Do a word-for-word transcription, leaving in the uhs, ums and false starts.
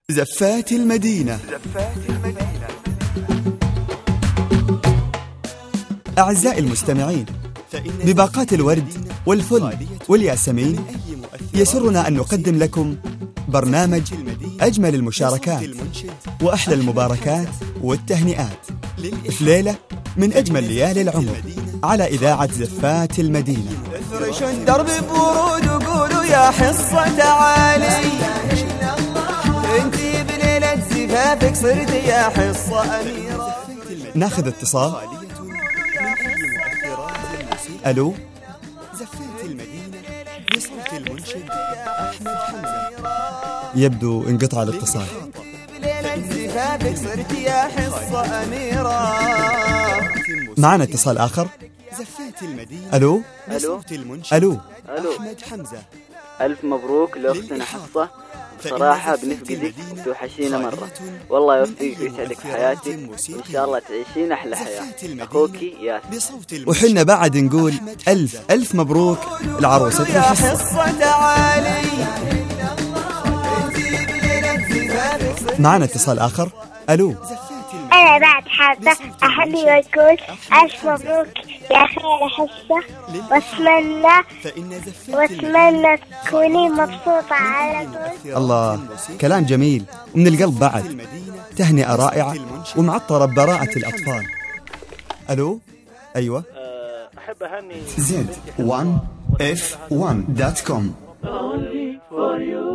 زفات المدينة. أعزائي المستمعين، بباقات الورد والفل والياسمين يسرنا أن نقدم لكم برنامج أجمل المشاركات وأحلى المباركات والتهنئات في ليلة من أجمل ليالي العمر على إذاعة زفات المدينة. افرشوا الدرب بورود وقولوا يا حصة تعالي، انتي بليلة زفافك صرت يا حصة أميرة. ناخذ اتصال. ألو. زفات المدينة بصوت المنشد أحمد حمزة. يبدو انقطع الاتصال. بليلة زفافك صرت يا حصة أميرة. معنا اتصال آخر. زفات المدينة. ألو. ألو. ألو. ألو. أحمد حمزة. ألف مبروك لأختنا حفصة، بصراحة بنفقدك وتوحشينا مرة، والله يوفقك ويسعدك في حياتك وإن شاء الله تعيشين أحلى حياة. أخوكي ياسر. وحنا بعد نقول ألف ألف مبروك لعروستنا يا حفصة. حصة تعالي. معنا اتصال آخر. ألو. أنا بعد حابة أحب أقول ألف مبروك يا خير حصة، وأتمنى وأتمنى تكوني مبسوطة على طول. الله، كلام جميل ومن القلب بعد. تهنئة رائعة ومعطرة ببراءة الأطفال. ألو. أيوة. أحب أهني زد وان اف وان دوت كوم. Only for you.